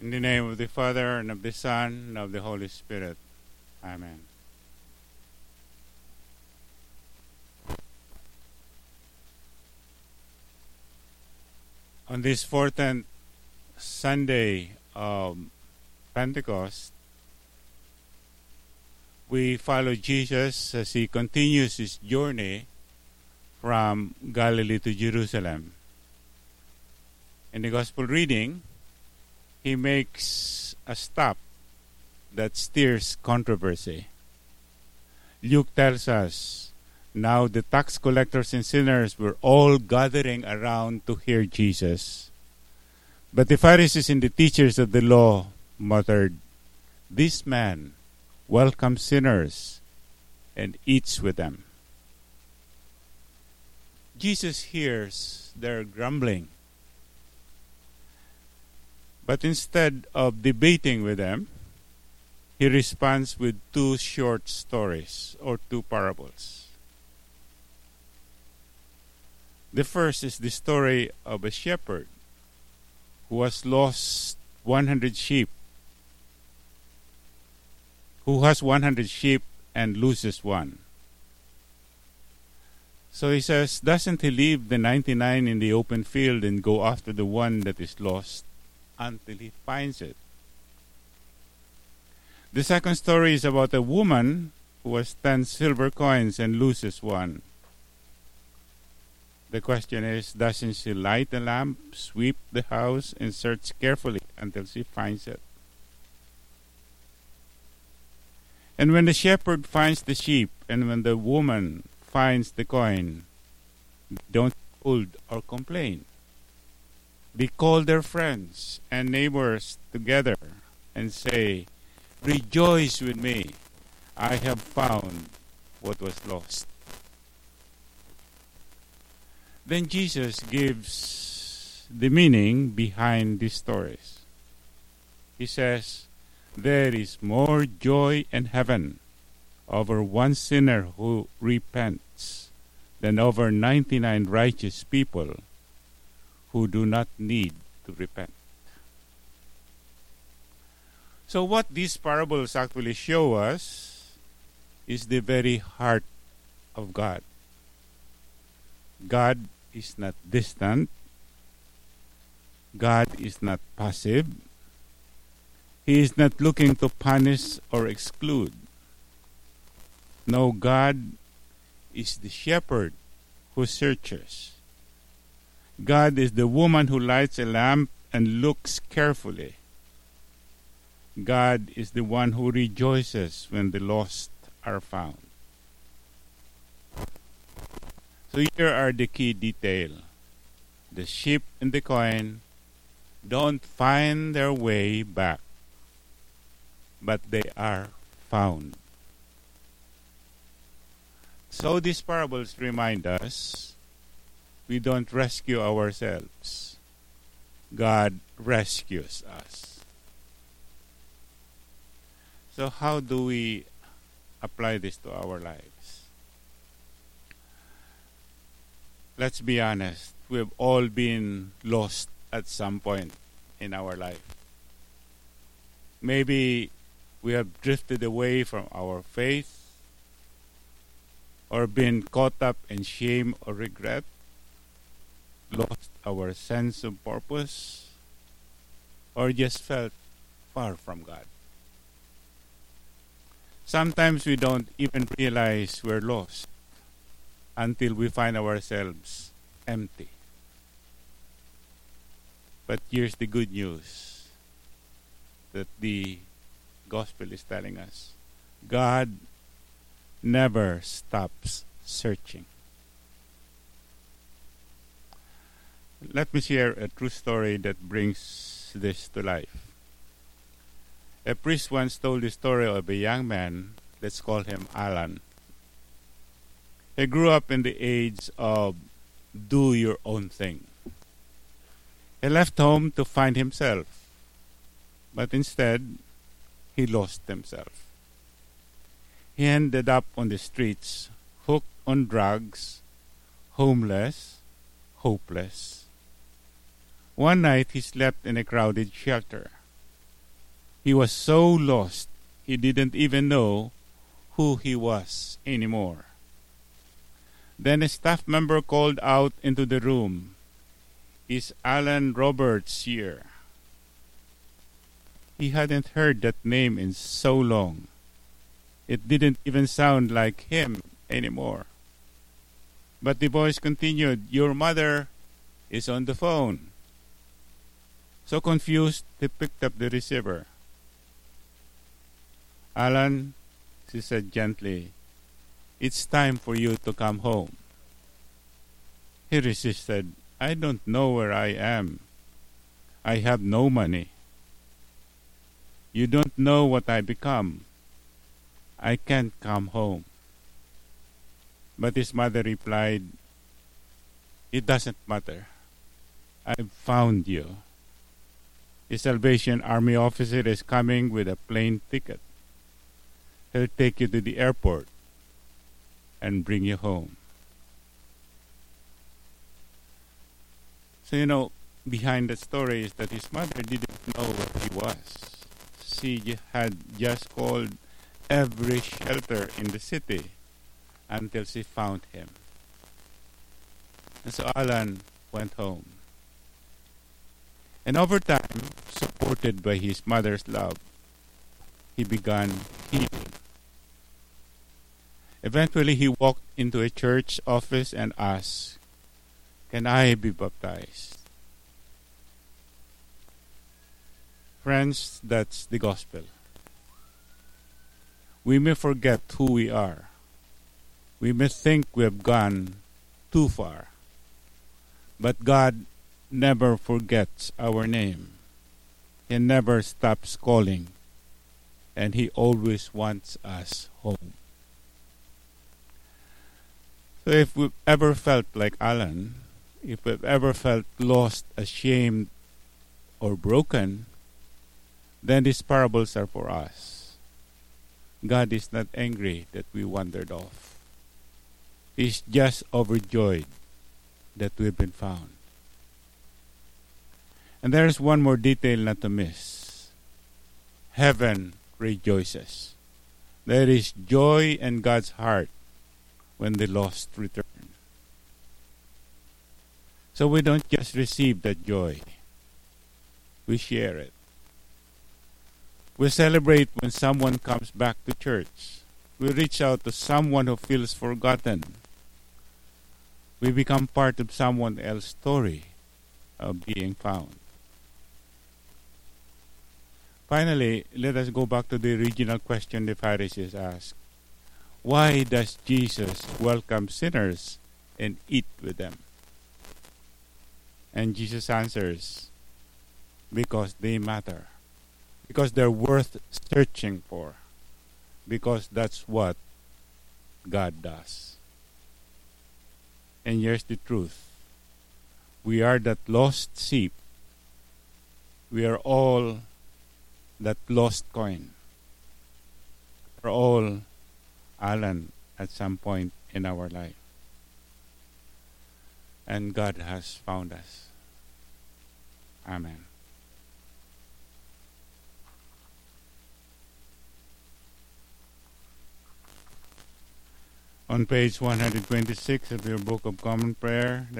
In the name of the Father, and of the Son, and of the Holy Spirit. Amen. On this 14th Sunday of Pentecost, we follow Jesus as he continues his journey from Galilee to Jerusalem. In the Gospel reading, he makes a stop that stirs controversy. Luke tells us, now the tax collectors and sinners were all gathering around to hear Jesus. But the Pharisees and the teachers of the law muttered, "This man welcomes sinners and eats with them." Jesus hears their grumbling. But instead of debating with them, he responds with two short stories or two parables. The first is the story of a shepherd who has lost 100 sheep, who has 100 sheep and loses one. So he says, doesn't he leave the 99 in the open field and go after the one that is lost until he finds it? The second story is about a woman who has 10 silver coins and loses one. The question is, doesn't she light a lamp, sweep the house, and search carefully until she finds it? And when the shepherd finds the sheep, and when the woman finds the coin, they don't scold or complain. They call their friends and neighbors together and say, "Rejoice with me, I have found what was lost." Then Jesus gives the meaning behind these stories. He says, there is more joy in heaven over one sinner who repents than over 99 righteous people who do not need to repent. So what these parables actually show us is the very heart of God. God is not distant. God is not passive. He is not looking to punish or exclude. No, God is the shepherd who searches. God is the woman who lights a lamp and looks carefully. God is the one who rejoices when the lost are found. So here are the key detail. The sheep and the coin don't find their way back, but they are found. So these parables remind us we don't rescue ourselves. God rescues us. So how do we apply this to our lives? Let's be honest, we've all been lost at some point in our life. Maybe we have drifted away from our faith, or been caught up in shame or regret, lost our sense of purpose, or just felt far from God. Sometimes we don't even realize we're lost until we find ourselves empty. But here's the good news that the gospel is telling us. God never stops searching. Let me share a true story that brings this to life. A priest once told the story of a young man, let's call him Alan. He grew up in the age of do your own thing. He left home to find himself, but instead, he lost himself. He ended up on the streets, hooked on drugs, homeless, hopeless. One night he slept in a crowded shelter. He was so lost, he didn't even know who he was anymore. Then a staff member called out into the room, "Is Alan Roberts here?" He hadn't heard that name in so long. It didn't even sound like him anymore. But the voice continued, "Your mother is on the phone." So confused, he picked up the receiver. "Alan," she said gently, "it's time for you to come home." He resisted. "I don't know where I am. I have no money. You don't know what I become. I can't come home." But his mother replied, "It doesn't matter. I've found you. A Salvation Army officer is coming with a plane ticket. He'll take you to the airport and bring you home." So, behind the story is that his mother didn't know where he was. She had just called every shelter in the city until she found him. And so Alan went home. And over time, supported by his mother's love, he began healing. Eventually, he walked into a church office and asked, "Can I be baptized?" Friends, that's the gospel. We may forget who we are. We may think we have gone too far. But God never forgets our name. He never stops calling. And He always wants us home. So if we've ever felt like Alan, if we've ever felt lost, ashamed, or broken, then these parables are for us. God is not angry that we wandered off. He's just overjoyed that we've been found. And there's one more detail not to miss. Heaven rejoices. There is joy in God's heart when the lost return. So we don't just receive that joy. We share it. We celebrate when someone comes back to church. We reach out to someone who feels forgotten. We become part of someone else's story of being found. Finally, let us go back to the original question the Pharisees asked. Why does Jesus welcome sinners and eat with them? And Jesus answers, because they matter. Because they're worth searching for. Because that's what God does. And here's the truth. We are that lost sheep. We are all that lost coin. We're all Alan at some point in our life. And God has found us. Amen. On page 126 of your Book of Common Prayer,